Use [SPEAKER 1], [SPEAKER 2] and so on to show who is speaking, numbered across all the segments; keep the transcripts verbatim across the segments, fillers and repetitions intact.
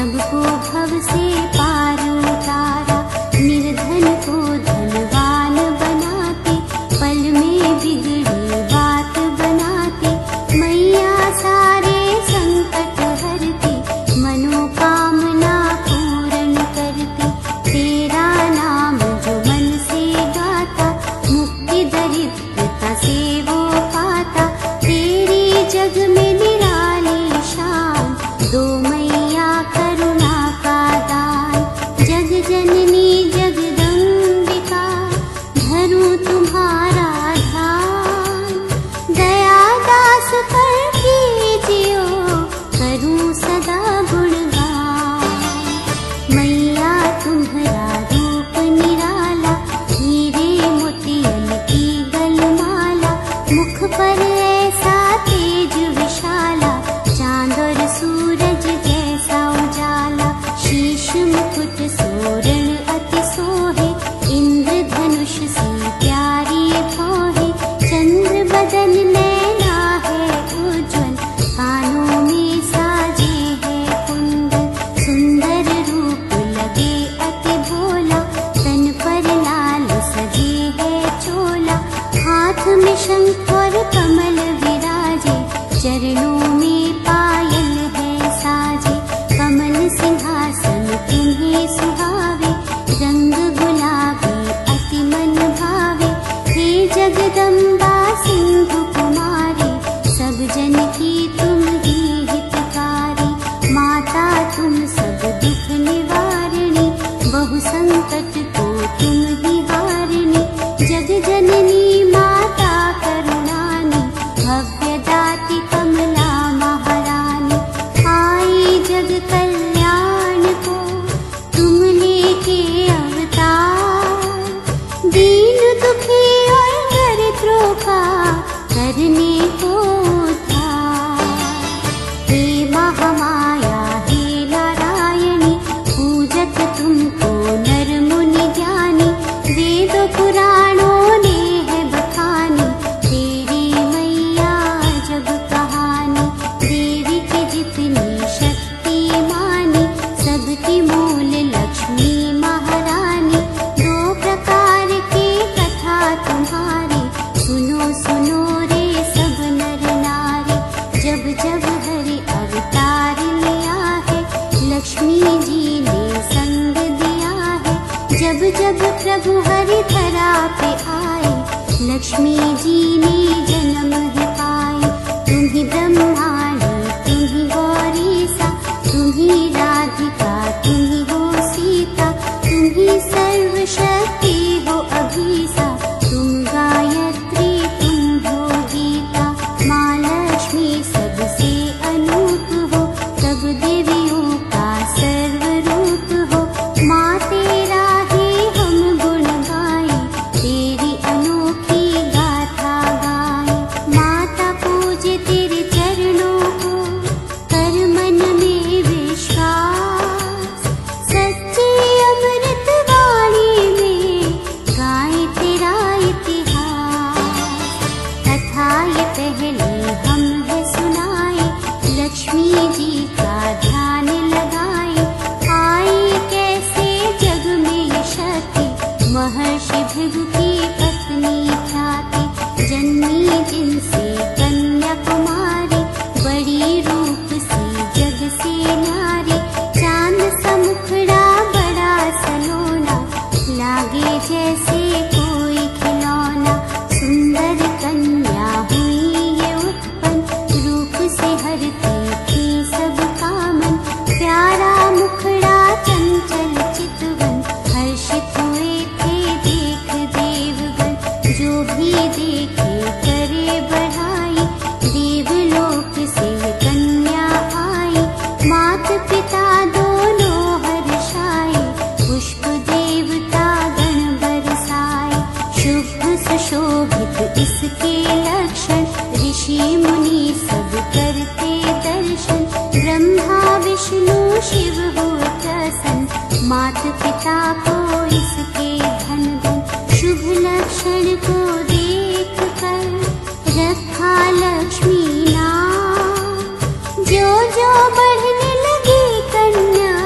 [SPEAKER 1] सबको भव से पार उतारा। निर्धन को धनवान बनाते, पल में बिगड़ी बात बनाते। मैया सारे संकट हरती, मनोकामना पूर्ण करती। तेरा नाम जो मन से गाता, मुक्ति दरिद्रता से वो पाता। तेरी जग में निराली शान, दो मैया करुणा का दान। जग जननी जगदम्बिका, धरूं तुम्हारा ध्यान। दया दास पर कीजियो, करूं सदा गुणगान। मैया तुम्हारा रूप निराला, हीरे मोतियन की गलमाला। मुख पर ऐसा तेज विशाला, चांद और सूरज जैसा उजाला। शीश मुकुट सोरण अति सोहे, इंद्र धनुष सी प्यारी भौहे। चंद्र बदन नैना है उज्ज्वल, कानों में साजे है कुंडल। सुंदर रूप लगे अति भोला, तन पर लाल सजे है चोला। हाथ में शंख और कमल विराजे, चरणों में पायल है साजे। कमल सिंहासन तुम्हें सुहावे, रंग गुलाबी अति मन भावे। हे जगदम्बा सिंधु कुमारी, सब जन की तुम ही हितकारी। माता तुम सब दुख निवारिणी, बहु संकट को तुम ही हारिणी। जग जननी माता करुणानी, भव्य दाती कमला महारानी। आई जग कल्याण को तुम लेके अवतार। दीन दुखी और दरिद्रों का करने को उद्धार। हे महामाया हे नारायणी, पूजत तुमको नर मुनि ज्ञानी। वेद पुराणों ने है बखानी, तेरी मैया जग कहानी। देवी की जितनी शक्ति मानी, सबकी मूल लक्ष्मी महारानी। दो प्रकार की कथा तुम्हारी, सुनो सुनो रे सब नर नारी। जब जब हरि अवतार लिया है, लक्ष्मी जी ने संग दिया है। जब जब प्रभु हरि धरा पे आए, लक्ष्मी जी ने जन्म है पाए। तुम ही ब्रह्माणी तुम ही गौरी सा, तुम ही राधिका तुम ही हो सीता। तुम ही सर्वशक्ति हो अभीसा, तुम गायत्री तुम हो गीता। माँ लक्ष्मी सबसे अनूप हो, सब देवियों का सर्वरूप हो। माँ तेरा ही हम गुण गाएं, तेरी अनोखी गाथा गाएं। माता पूजे तेरे चरणों को, कर मन में विश्वास। सच्ची अमृत वाणी में गाएं तेरा इतिहास। कथा ये पहले हम है सुनाए, लक्ष्मी जी का ध्यान लगाए। आई कैसे जग में ये शक्ति, महर्षि भृगु की पत्नी ख्याति। जन्मी जिनसे कन्या कुमारी, बड़ी रूप सी जग से नारी। चांद सा मुखड़ा बड़ा सलोना, लागे जैसे कोई खिलौना। सुंदर कन्या हुई ये उत्पन्न, रूप से हरती थी सब कामन। प्यारा मुखड़ा चंचल चितवन, हर्षित हुए थे देख देवगण। जो भी देखे करे बढ़ाई, देवलोक से कन्या आई। मात पिता दोनों हर्षाए, पुष्प देवता गण बरसाए। शुभ सुशोभित इसके लक्षण, ऋषि मुनि सब करते दर्शन। ब्रह्मा विष्णु शिव हुए प्रसन्न, मात पिता को इसके धन धन। शुभ लक्षण को देख कर रखा लक्ष्मी नाम। जो जो बढ़ने लगी कन्या,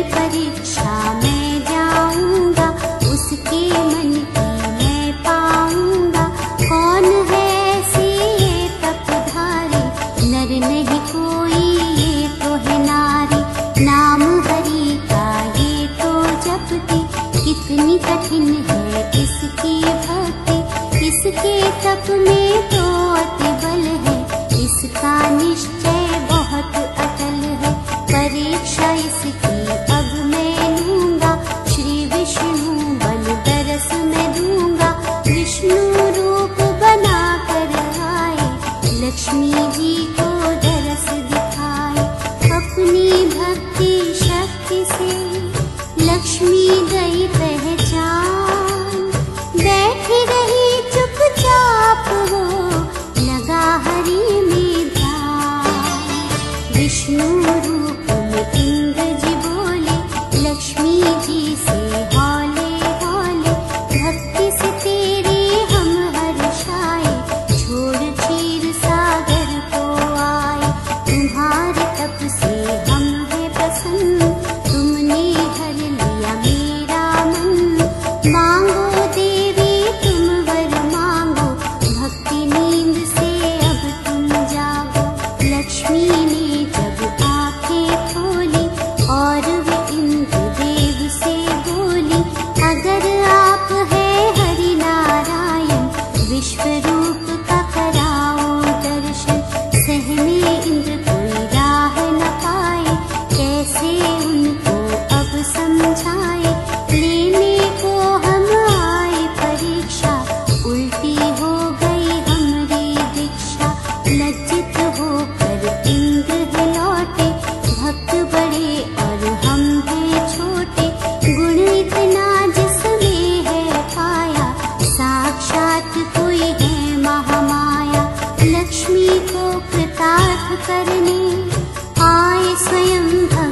[SPEAKER 1] परीक्षा मैं जाऊंगा, उसके मन की मैं पाऊंगा। कौन है ऐसे ये तपधारी, नर नहीं कोई ये तो है नारी। नाम हरि का ये तो जपती, कितनी कठिन है इसकी भक्ति। इसके तप में तो अति बल है, इसका निश्चय बहुत अटल है। परीक्षा इसकी अब मैं लूंगा, श्री विष्णु बल दरस मैं दूंगा। विष्णु रूप बना कर आए, लक्ष्मी जी को दरस दिखाए। अपनी भक्ति शक्ति से लक्ष्मी गई पहचान, बैठी रही चुपचाप वो, लगा हरि में ध्यान। विष्णु रूप में इंद्र जी बोले, लक्ष्मी जी से हौले हौले। भक्ति से तेरे हम हर्षाए, छोड़ क्षीर सागर को आए। तुम्हारे तप से हम है प्रसन्न, तुमने हर लिया मेरा मन। मांगो देवी तुम वर मांगो, भक्ति नींद से अब तुम जागो। लक्ष्मी ने जब आंखें खोली और वे इंद्र देव से बोली, अगर आप है हरि नारायण, विश्व रूप का कराओ दर्शन। सहने इंद्र कोई राह न पाए, कैसे उनको अब समझाए। लेने को हम आए परीक्षा, उल्टी हो गई हमारी दीक्षा। लज्जित होकर इंद्र है लौटे, भक्त बड़े और हम हैं छोटे। गुण इतना जिसमें है पाया, साक्षात कोई है महामाया। लक्ष्मी को कृतार्थ करने आए स्वयं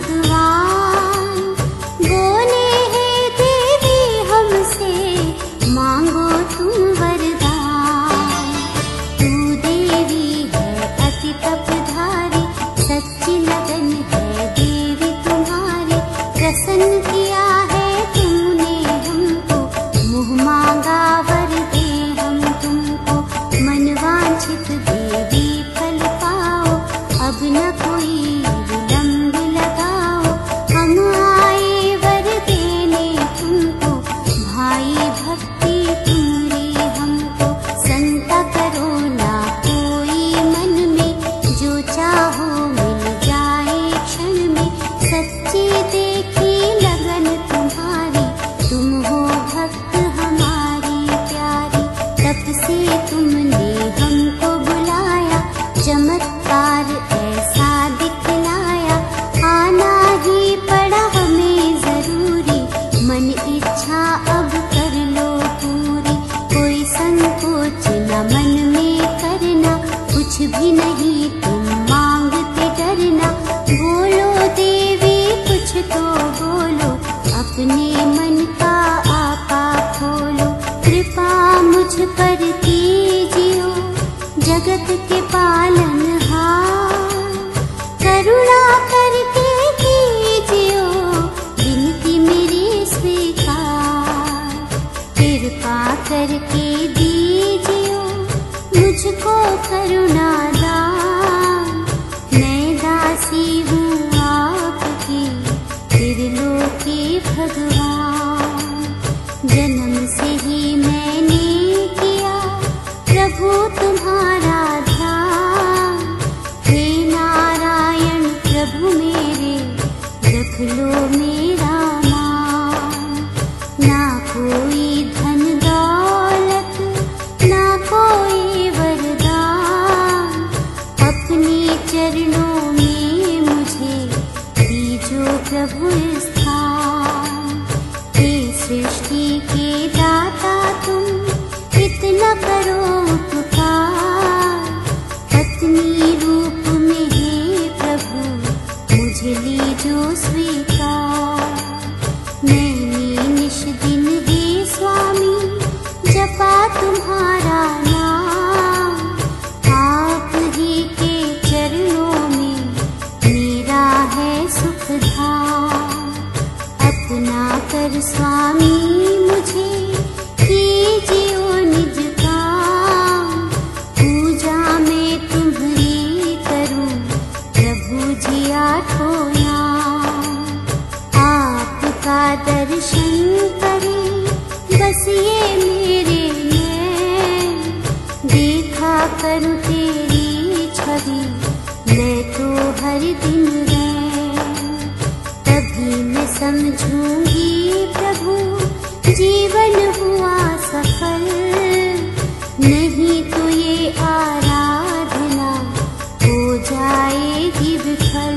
[SPEAKER 1] भगवान, बोले हे देवी हमसे मांगो तुम वरदान। तू देवी है अति तपधारी, सच्ची लगन है देवी तुम्हारी। प्रसन्न किया है तुमने हमको, मुँह मांगा वर दे हम तुमको। मनवांछित देवी फल पाओ, अब न कोई विलंब लगाओ। हम आए वर देने तुमको, भाई भक्ति तुम्हारी हमको। संता करो ना कोई मन में, जो चाहो मिल जाए क्षण में। सच्ची देखी लगन तुम्हारी, तुम हो भक्त हमारी प्यारी। तब से तुमने हमको बुलाया, चमत्कार ऐसा दिखलाया। आना ही पड़ा हमें जरूरी, मन इच्छा अब कर लो पूरी। कोई संकोच न मन में करना, कुछ भी नहीं तुम मांगते डरना। बोलो देवी कुछ तो बोलो, अपने मन का आपा खोलो। कृपा मुझ पर कीजियो, जगत के पालनहार। करुणा करके कीजियो, विनती मेरी स्वीकार। कृपा करके दीजियो मुझको करुणा दान। मैं दासी हूँ आपकी, त्रिलोकी भगवान। जन्म से ही मैंने किया प्रभु तुम्हारा ध्यान। हे नारायण प्रभु मेरे, रख लो मेरा मान। ना कोई धन दौलत, ना कोई वरदान, अपने चरणों में मुझे दीजो प्रभु स्थान। हे सृष्टि के दाता तुम, इतना करो उपकार। पत्नी रूप में हे प्रभु, मुझे लीजो स्वीकार। मैंने निश दिन हे स्वामी, जपा तुम्हारा नाम। आप ही के चरणों में मेरा है सुख धाम। कर स्वामी मुझे कीजियो निज काम। पूजा में तुम्हारी करूं प्रभु जी आठों नाम। आपका दर्शन करे बस ये मेरे नैन, देखा करूं तेरी छवि मैं तो हर दिन रैन। तभी मैं समझूंगी प्रभु जीवन हुआ सफल, नहीं तो ये आराधना हो जाएगी विफल।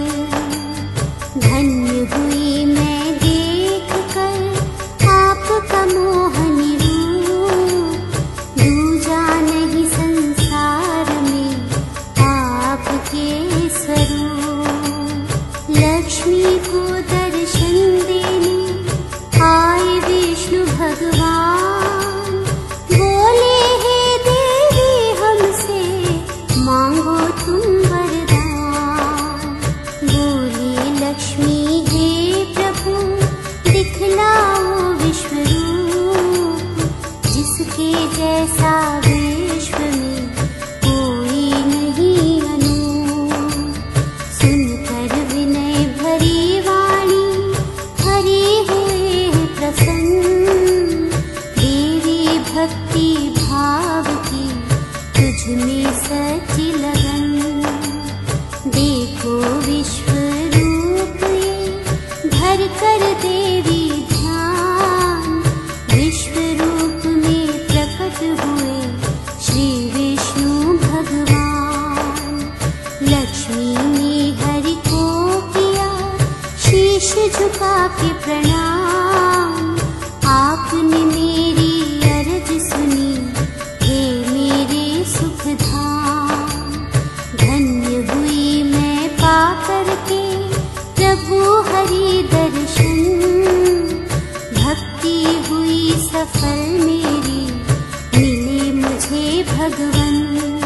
[SPEAKER 1] धन्य हुई मैं देख कर आपका मोहनी रूप, दूजा नहीं संसार में आपके स्वरूप। लक्ष्मी को दर्शन देने आए विष्णु भगवान, बोले हे देवी हमसे मांगो तुम वरदान। बोली लक्ष्मी हे प्रभु दिखलाओ विश्व रूप, जिसके जैसा विश्व में कोई नहीं अनूप। सुनकर विनय भरी वाणी हरि हुए प्रसन्न, देवी भक्ति भाव की तुझ में सच्ची लगन। देखो विश्व रूप ये धर कर देवी ध्यान, विश्व रूप में प्रकट हुए श्री विष्णु भगवान। लक्ष्मी ने हरि को किया शीश झुका के प्रणाम, आपने मेरी अर्ज सुनी हे मेरे सुख धाम। धन्य हुई मैं पाकर के प्रभु हरि दर्शन, भक्ति हुई सफल मेरी मिले मुझे भगवन।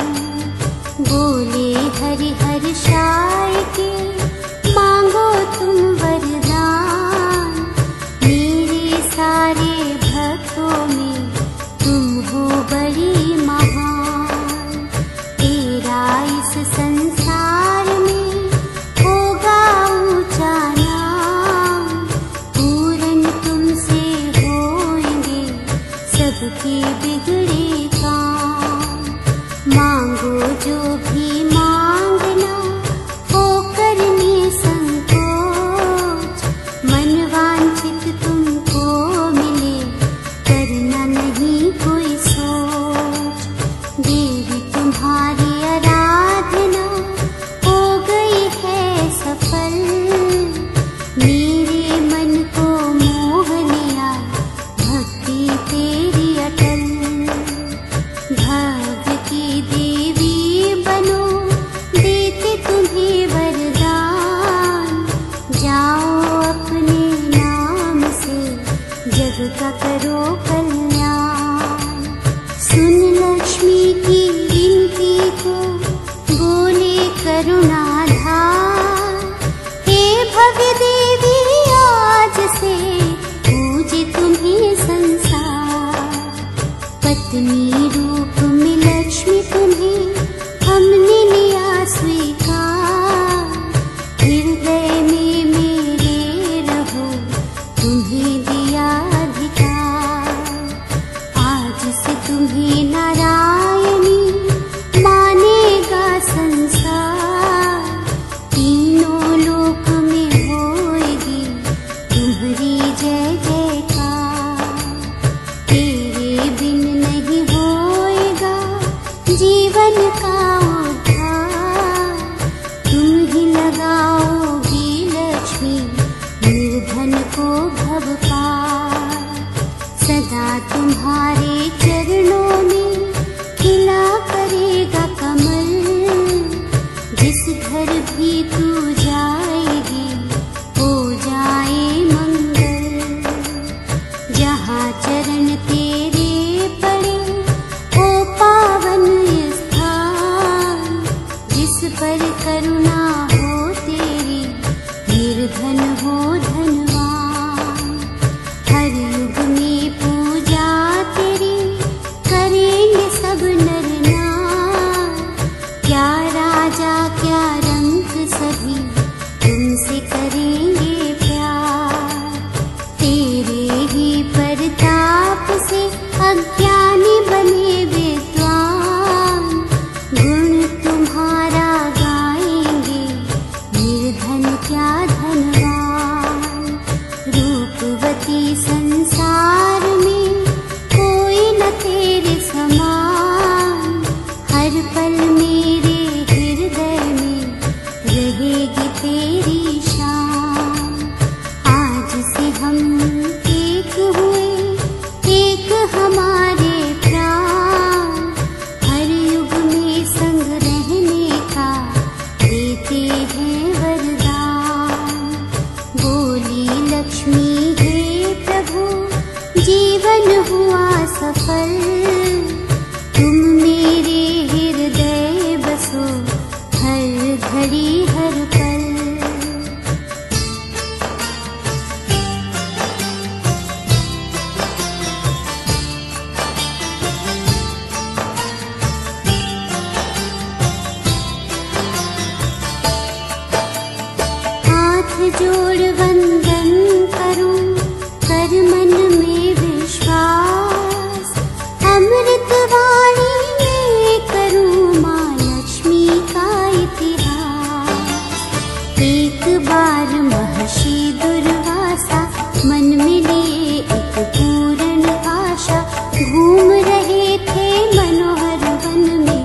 [SPEAKER 1] बोले हरि हर्षाय के मांगो तुम वरदान, मेरे सारे भक्तों में तुम हो बड़ी महान। तेरा इस संसार में होगा ऊंचा नाम, पूरन तुमसे होंगे सबके बिगड़े काम। मांगो जो भी मांगना हो करने संकोच, मन वांछित तुमको मिले करना नहीं कोई सोच। देवी तुम्हारी आराधना हो गई है सफल, मेरे मन को मोह लिया भक्ति तेरी अटल। भाग्य की देवी बनो देते तुम्हें वरदान, जाओ अपने नाम से जग का करो कल्याण। सुन लक्ष्मी की विनती को बोले करुणाधार, हे भव्य देवी आज से पूजे तुम्हें संसार। पत्नी रूप में लक्ष्मी तुम्हें हमने लिया स्वीकार, हृदय में मेरे रहो तुम्हें दिया अधिकार। आज से तुम्हें नारायणी मानेगा संसार, तीनों लोक में होएगी तुम्हारी जय जयकार। तेरे बिन नहीं होएगा जीवन का उद्धार, तुम ही लगाओगी लक्ष्मी निर्धन को भव पार। सदा तुम्हारे चरणों में खिला करेगा कमल, जिस घर भी तू जाएगी हो जाए मंगल। जहाँ चरण तेरे पड़े हो पावन स्थान, जिस पर करुणा हो तेरी निर्धन हो धनवान। से हम एक हुए, एक हमारे प्राण, हर युग में संग रहने का देते हैं वरदान। बोली लक्ष्मी हे प्रभु, जीवन हुआ सफल, तुम मेरे हृदय बसो हर घड़ी हर पल। जोड़ वंदन करूं, कर मन में विश्वास, अमृत वाणी में करूं माँ लक्ष्मी का इतिहास। एक बार महर्षि दुर्वासा मन में लिए एक पूर्ण आशा, घूम रहे थे मनोहर वन में,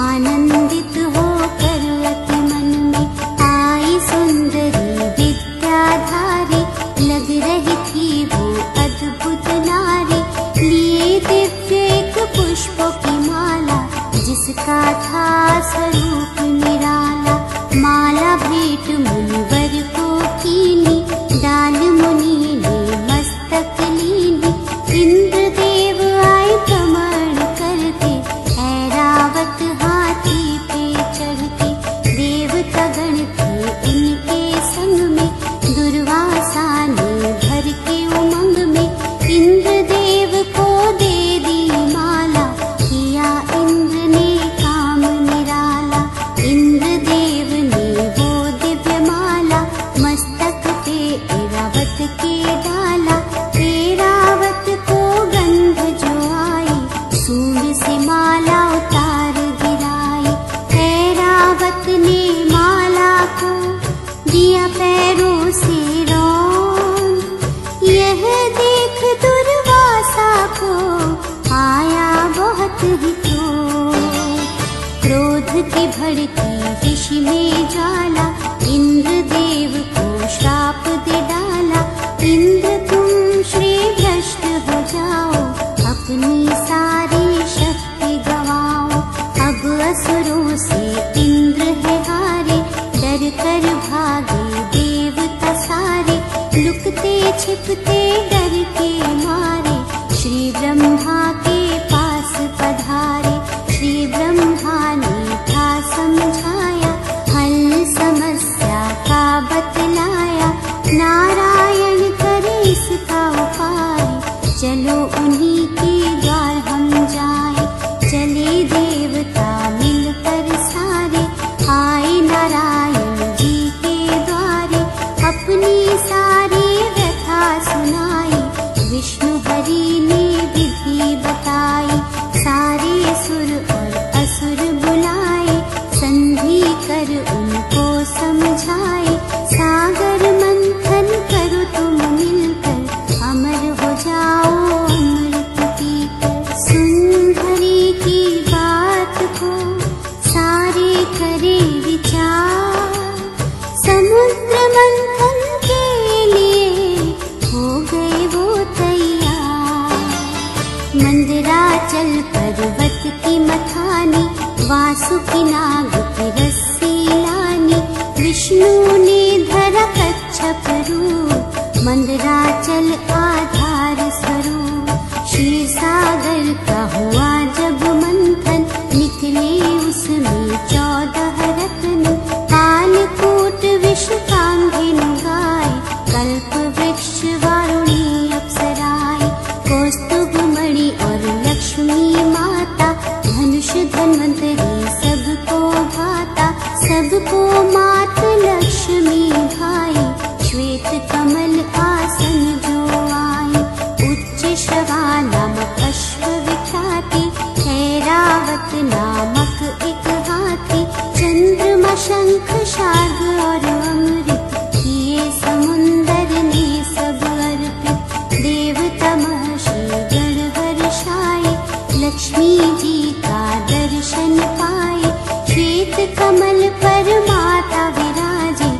[SPEAKER 1] आनंदित होकर अति मन में आई सुंदरी विद्याधारी, लग रही थी वो अद्भुत नारी, लिए दिव्य एक पुष्पों की माला, जिसका था स्वरूप निराला। माला भेंट मुनिवर को कीनी, डाल मुनि ने मस्तक लीनी, इंद्रदेव आए प्रमाण करते, ऐरावत हाथी पे चढ़ते, देवता गण थे उनके संग में, दुर्वासा ने भर के उमंग में, इंद्रदेव को दे दी माला, किया इंद्र ने काम निराला। इंद्रदेव ने वो दिव्य माला, मस्तक पे ऐरावत के डाला, ऐरावत को गंध जो आई, सूंड से माला उतार गिराई। ऐरावत ने माला को दिया पैरों से रौंद, यह देख दुर्वासा को आया बहुत ही क्रोध। क्रोध की भड़की ऋषि में ज्वाला, इंद्रदेव को श्राप दे डाला। इंद्र तुम श्री भ्रष्ट हो जाओ, अपनी सारी शक्ति गवाओ। अब असुरों से इंद्र है हारे, डर कर भागे देवता सारे, लुकते छिपते डर के मारे, श्री ब्रह्मा के पास पधारे। श्री ब्रह्मा ने था समझाया, हल समस्या का बतलाया, नारायण करे इसका उपाय, चलो उन्हीं के द्वार हम जाए। चले देवता मिलकर सारे, आए नारायण जी के द्वारे, अपनी सारी व्यथा सुनाई, विष्णु हरि ने विधि बताई। सारे सुर और असुर बुलाए, संधि कर उनको समझाए, सागर मंथन करो तुम मिलकर, अमर हो जाओ अमृत पीकर। सुंदरी की बात को सारे करे विचार, समुद्र मंथन के लिए हो गए वो तैयार। मंदराचल पर्वत की मथानी, वासुकी नाग की रस्सी लानी, विष्णु ने धरा कच्छप रूप, मंदराचल आधार स्वरूप। क्षीर सागर का हुआ जब मंथन, निकले उसमें चौदह रत्न, कालकूट विश्वकांगिनी गाय, कल्प वृक्ष वारुणी अप्सराएं, कौस्तुभ मणि और लक्ष्मी माता, धनुष धन्वंतरी सबको भाता, सबको मात लक्ष्मी भाई, श्वेत कमल आसन जो आई। उच्च श्रवा नामक अश्व विख्याति, ऐरावत नामक एक हाथी, चंद्रमा शंख शार्ग और अमृत, किए समुंदर ने सब अर्पित। देवता महर्षि गण हर्षाए, लक्ष्मी जी का दर्शन पाए, श्वेत कमल पर माता विराजे,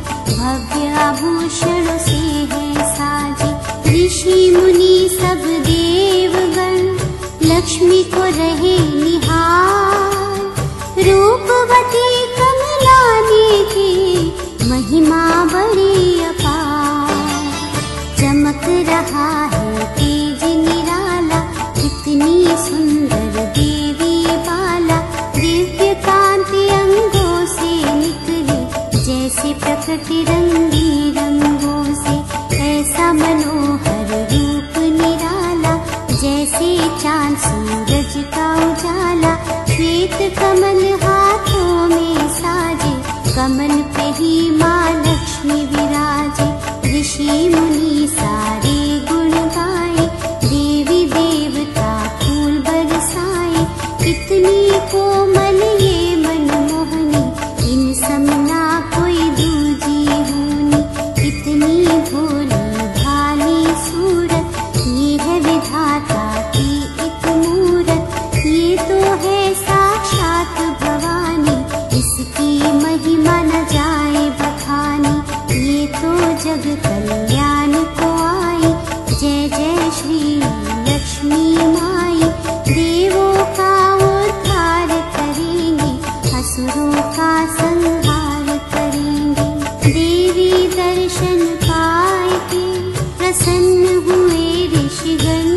[SPEAKER 1] ऋषि मुनि सब देवगण लक्ष्मी को रहे निहार। रूपवती कमलानी की महिमा बड़ी अपार। चमक रहा है तेज निराला, कितनी सुंदर देवी बाला। दिव्य कांति अंगों से निकली, जैसे प्रकृति रंगी रंगों से। ऐसा मनोहर रूप निराला, जैसे चांद सूरज का उजाला। श्वेत कमल हाथों में साजे, कमल पे ही माँ लक्ष्मी विराजे। ऋषि मुनि सारे गुण गाए, देवी देवता फूल बरसाए। कितनी कोमल ये मनमोहनी, इन समना कोई दूजी होनी। कितनी भोली भाली सूरत, ये है विधाता की एक मूरत। ये तो है साक्षात भवानी, इसकी महिमा न जाए बखानी। ये तो जग कल्याण को आई, जय जय श्री लक्ष्मी माई। देवों का उद्धार करेंगे, असुरों का संहार करेंगे। देवी दर्शन पाए के प्रसन्न हुए ऋषिगण।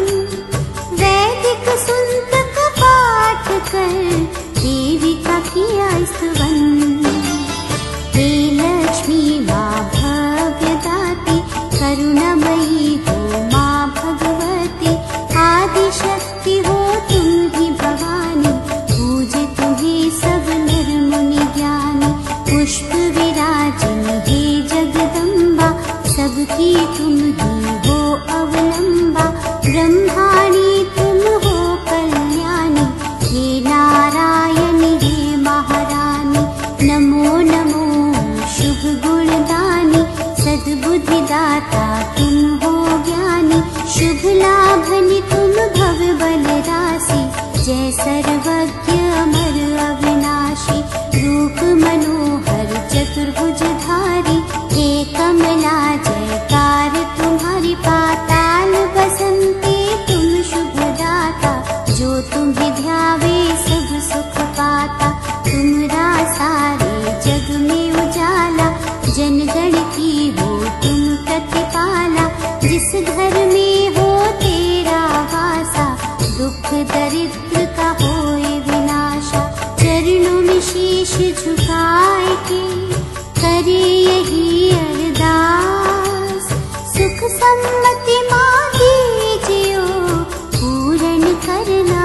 [SPEAKER 1] वैदिक सुंतक पाठ कर देवी का किया स्तवन। हे लक्ष्मी माँ भव्य दाती, करुणामयी हो माँ भगवती। आदि शक्ति हो तुम ही भवानी, पूजे तुम्हें सब नर मुनि ज्ञानी। पुष्प विराजिनी हे जगदम्बा, सबकी तुम ही हो अवलंबा। ब्रह्माणी तुम हो कल्याणी, हे नारायणी हे महारानी। नमो नमो शुभ गुणदानी, सद्बुद्धि दाता तुम हो ज्ञानी। शुभ लाभनि तुम भव बल राशि, जय सर्वज्ञ अमर अविनाशी। रूप मनोहर चतुर्भुज धारी, हे कमला जयकार तुम्हारी। पाताल बसंती तुम शुभ दाता, जो तुम्हें ध्यावे सब सुख पाता। तुमरा सारे जग में उजाला, जनगण की हो तुम प्रतिपाला। जिस घर में हो तेरा वासा, दुख दरिद्र का होए विनाशा। चरणों में शीश झुकाए के करे यही अरदास। सुख सम्मति मांगी जियो, पूर्ण करना।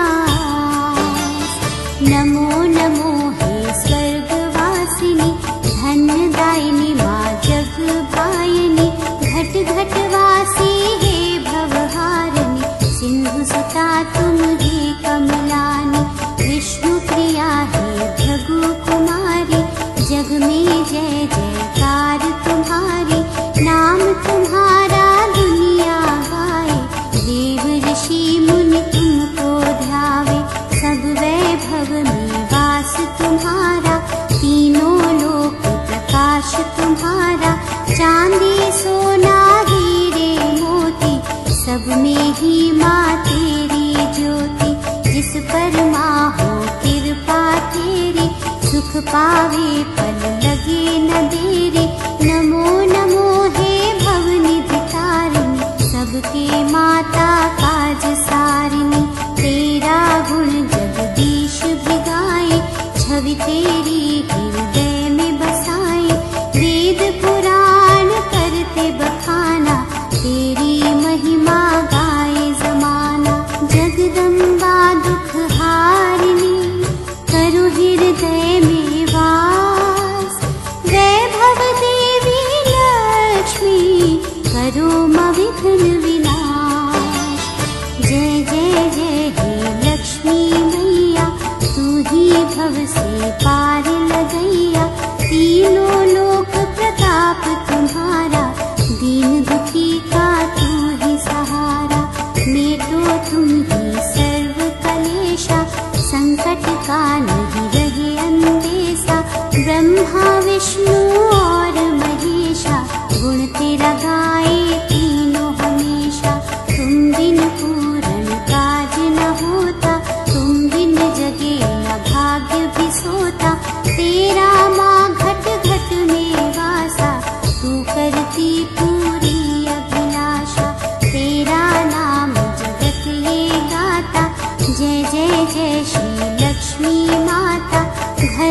[SPEAKER 1] नमो नमो हे स्वर्गवासिनी, धन्यदायिनी माँ जग भायिनी। घट घट वासी हे भवहारिणी, सिंधु सुता तुम ही कमलानी। विष्णु प्रिया हे भृगु कुमारी, जग में जय जयकार तुम्हारी। नाम तुम्हारा दुनिया गाए, देव ऋषि मुनि तुमको ध्यावे। सब वैभव में वास तुम्हारा, तीनों लोक प्रकाश तुम्हारा। चांदी सोना हीरे मोती, सब में ही माँ तेरी ज्योति। जिस पर माँ हो कृपा तेरी, सुख पावे पल लगे न देरी। नमो नमो हे भवनिधि तारिणी, सबके माता काज सारिणी। तेरा गुण जगदीश भी गाए, छवि तेरी हृदय में बसाए। वेद पुराण करते बखाना, तेरी महिमा गाए जमाना। जगदम्बा दुख हारिणी, करो हृदय में वास। वैभव देवी लक्ष्मी, करो मविघ्न विनाश। जय जय जय हे लक्ष्मी मैया, तू ही भव से पार लगैया। तीनों लोक प्रताप तुम्हारा, दीन दुखी का तू ही सहारा। मेटो तुम ही सर्व कलेशा, संकट का नहीं रहे अंदेशा। ब्रह्मा विष्णु और महेशा, गुण तेरा गाए तीनों हमेशा।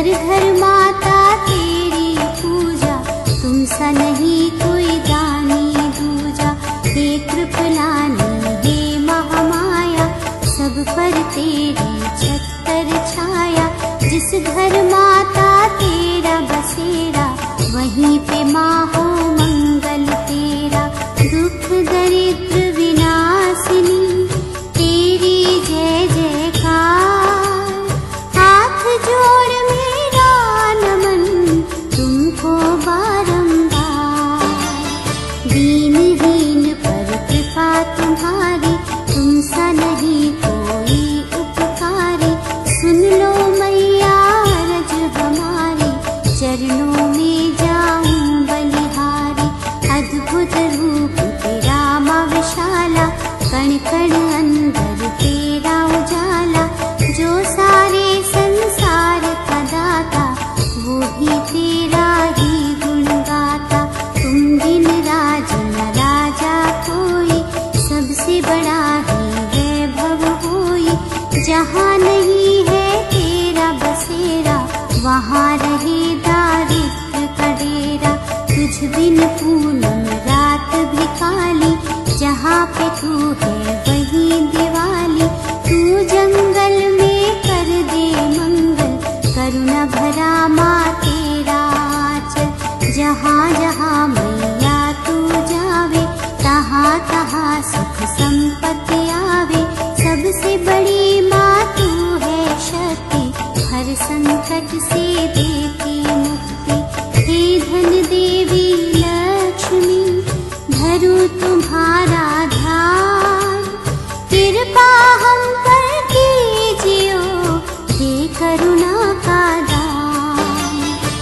[SPEAKER 1] घर घर माता तेरी पूजा, तुम सा नहीं कोई दानी दूजा। हे कृपलानी हे महामाया, सब पर तेरी छत्तर छाया। जिस घर माता तेरा बसेरा, वहीं पे माँ हो मंगल तेरा। दुख दरिद्र विनाशिनी तेरी जय जयकार। हाथ जोड़ मेरा नमन तुमको बारंबार। दीनहीन पर कृपा तुम्हारी, तुम सा नहीं कोई उपकारी। सुन लो मैया रज हमारी, चरणों में जाऊं बलिहारी। अद्भुत रूप तेरा माँ विशाला, कण कण अंदर तेरा उजाला। जो सारे संसार का दाता, वो भी तेरा ही गुण गाता। तुम बिन राज न राजा कोई, सबसे बड़ा ही वैभव होई। जहाँ नहीं है तेरा बसेरा, वहाँ रहे दारिद्र का डेरा। तुझ बिन पूनम रात भी काली, जहाँ पे तू है वहीं दिवाली। तू जंगल में कर दे मंगल, करुणा भरा माँ तेरा आंचल। जहाँ जहाँ मैया तू जावे, तहाँ तहाँ सुख संपत्ति आवे। सबसे बड़ी माँ तू है शक्ति, हर संकट से देती मुक्ति। हे धन देवी लक्ष्मी, धरू तुम्हारा ध्यान। कृपा हम पर कीजियो, हे करुणा का दान।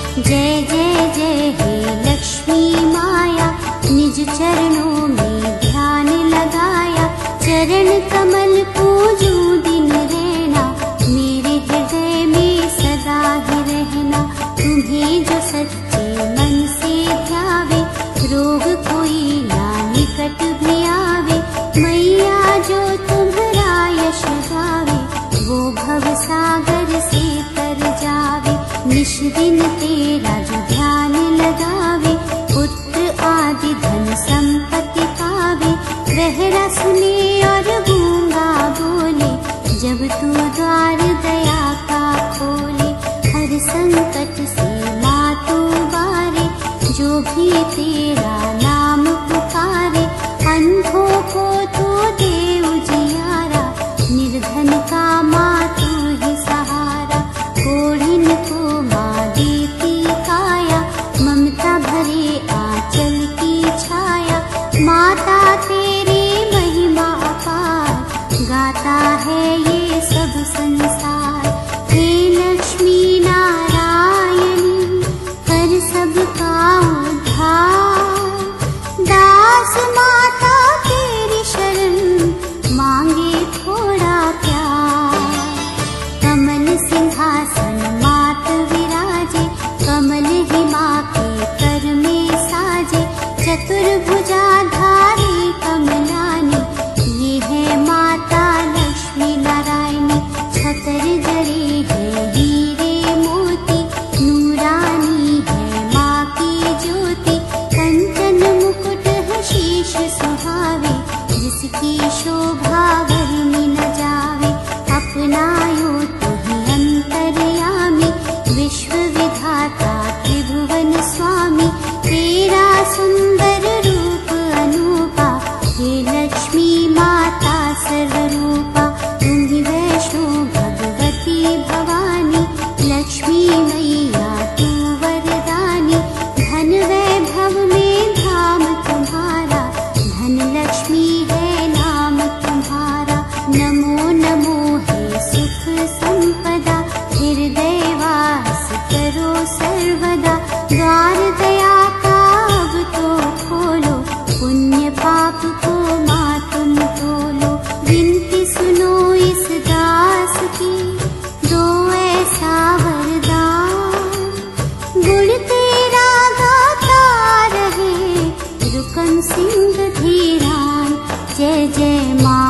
[SPEAKER 1] जय जय जय हे लक्ष्मी माया, निज चरणों में ध्यान लगाया। चरण कमल पूजूं दिन रहना, मेरे हृदय में सदा ही रहना। तुम्हें जो सच्चे मन से ध्यावे, रोग कोई ना निकट भी आवे। मैया जो तुम्हारा यश गावे, वो भव सागर से तर जावे। निश दिन तेरा जो ध्यान लगावे, पुत्र आदि धन संपत्ति पावे। बहरा सुने और गूंगा बोले, जब तू द्वार दया का खोले। हर संकट से माँ तू बारे, जो भी तेरा नाम पुकारे। अंधों को तू दे उजियारा, निर्धन का माँ तू ही सहारा। कोढ़िन को माँ देती काया, ममता भरे आंचल की छाया। माता तेरी महिमा अपार, गाता है ये सब संसार। हे लक्ष्मी नारायणी, कर सबका उद्धार। दास माता तेरी शरण, मांगे थोड़ा प्यार। कमल सिंहासन मात विराजे, कमल ही माँ के कर में साजे। चतुर्भुजा धारी कमलानी, ये है माता लक्ष्मी नारायणी। छतर जड़े है हीरे मोती, नूरानी है माँ की ज्योति। कंचन मुकुट है शीश सुहावे, जिसकी शोभा वर्णि न जावे। अपनायो तो ही अंतर्यामी, विश्व विधाता त्रिभुवन स्वामी। तेरा सुंदर रूप अनूपा, हे लक्ष्मी माता सर्वरूपा। तुम ही वैष्णो भगवती भवानी, लक्ष्मी मैया तू वरदानी। धन वैभव में धाम तुम्हारा, धन लक्ष्मी है नाम तुम्हारा। नमो नमो हे सुख संपदा, हृदय वास करो सर्वदा। द्वार दया का अब तो खोलो, पुण्य पाप को माँ तुम तोलो। विनती सुनो इस दास की, दो ऐसा वरदान। गुण तेरा गाता रहे रुकन सिंह धीरान। जय जय माँ।